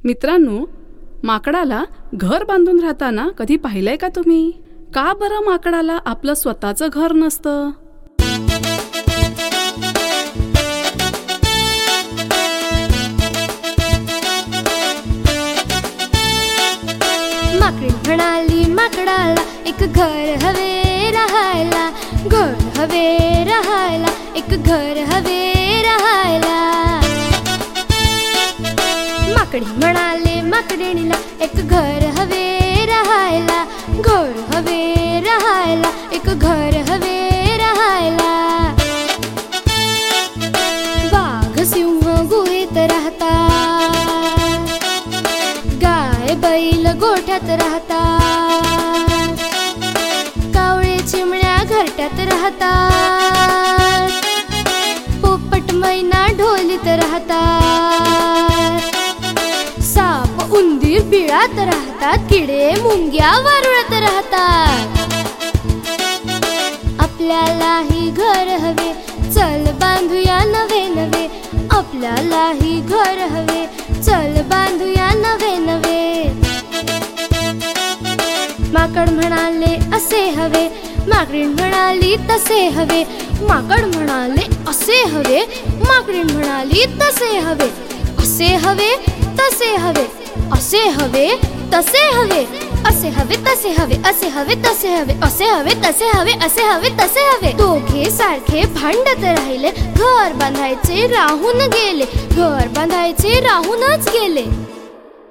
मित्रांनो, माकडाला घर बांधून राहताना कधी पाहिलंय का तुम्ही? का बरं माकडाला आपलं स्वतःचं घर नसतं? माकडी म्हणाली माकडाला, एक घर हवे राहायला, घर हवे राहायला, एक घर हवे राहायला. माकडी म्हणाले माकडीणीला, एक घर हवे राहायला, घर हवे राहायला, एक घर हवे राहायला. वाघ सिंह गुहेत राहतात, गाय बैल गोठ्यात राहतात, कावळे चिमण्या घरट्यात राहतात, पोपट मैना ढोलीत राहतात, साप उंदीर बिळात राहतात, किडे मुंग्या वारुळात राहतात. आपल्यालाही घर हवे, चल बांधूया नवे नवे. आपल्यालाही घर हवे, चल बांधूया नवे नवे. माकड म्हणाले असे हवे, माकडीण म्हणाली तसे हवे. माकड म्हणाले असे हवे, माकडीण म्हणाली तसे हवे. असे हवे तसे हवे, असे हवे तसे हवे, असे हवे तसे हवे, असे हवे तसे हवे, असे हवे तसे हवे, असे हवे तसे हवे. दोघे सारखे भांडत राहिले, घर बांधायचे राहून गेले, घर बांधायचे राहूनच गेले.